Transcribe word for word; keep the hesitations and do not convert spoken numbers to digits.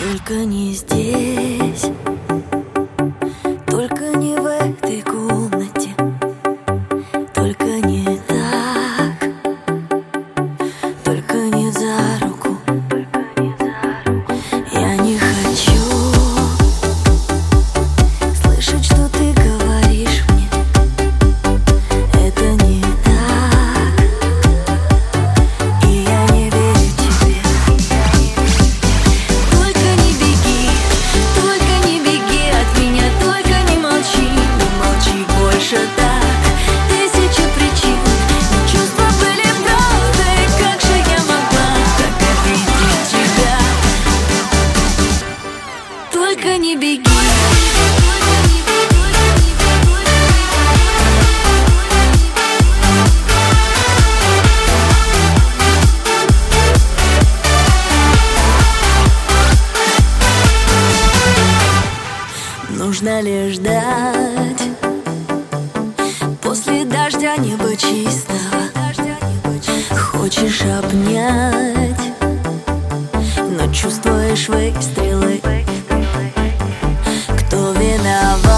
Только не здесь, только не в этой комнате, только не так, только не за руку. Я не хочу слышать, что ты говоришь мне. Это не так, и я не верю тебе. Только не беги, только не беги от меня, только не молчи, не молчи больше так. Тысяча причин, но чувства были правдой. Как же я могла так обидеть тебя? Только не беги. Нужно ли ждать после дождя неба чистого? Хочешь обнять, но чувствуешь выстрелы. Кто виноват?